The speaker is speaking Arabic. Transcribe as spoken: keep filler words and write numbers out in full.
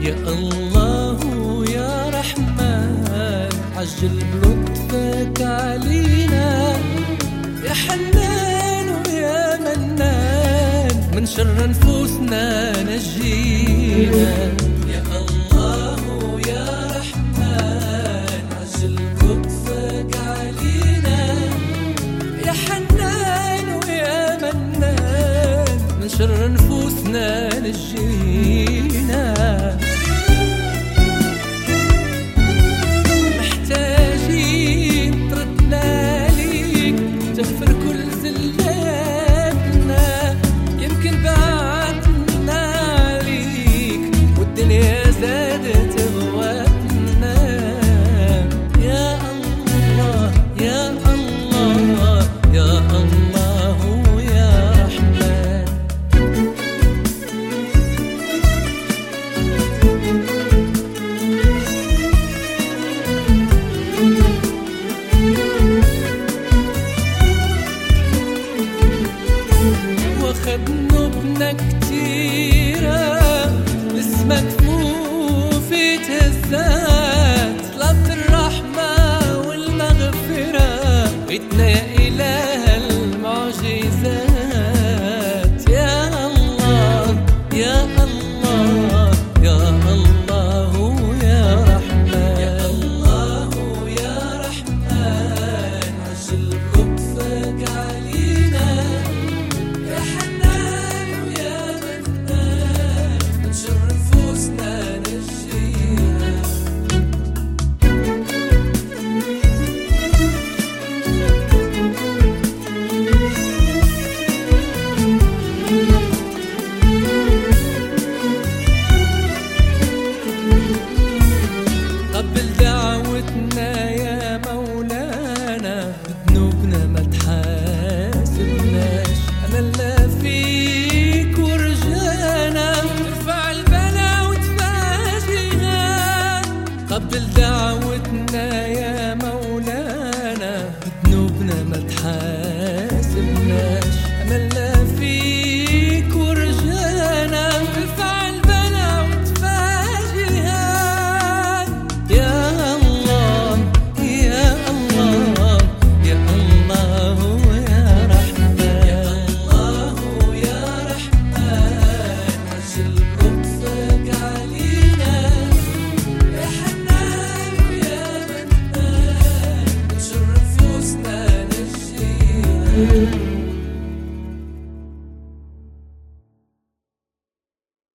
يا الله يا رحمن عجل بلطفك علينا، يا حنان ويا منان من شر نفوسنا نجينا. يا الله يا رحمن عجل بلطفك علينا، يا حنان ويا منان من شر نفوسنا نجينا. محتاجين تردنا ليك تغفر كل زلاتنا، يمكن بعدنا عليك والدنيا زادت غواتنا. يا الله يا الله يا الله يا رحمن. واخد نوبنا كتيرة اسمك فوفي تهزات، طلبت الرحمة والمغفرة غيتنا يا إله المعجزات. يا الله يا الله يا الله يا رحمن. يا الله يا رحمن عجل لطفك علينا، يا حنان ويا منان من شر نفوسنا نجينا. قبل دعوتنا يا مولانا، بذنوبنا ما تحاسبناش، أملنا فيك ورجانا، ارفع البلا وتفاجئنا. قبل دعوتنا يا مولانا، بذنوبنا ما تحاسبناش، أملنا فيك ورجانا، ارفع البلا وتفاجئنا. يا الله يا الله يا الله يا رحمن. يا الله يا رحمن عجل لطفك علينا، يا حنان ويا منان من شر نفوسنا نجينا.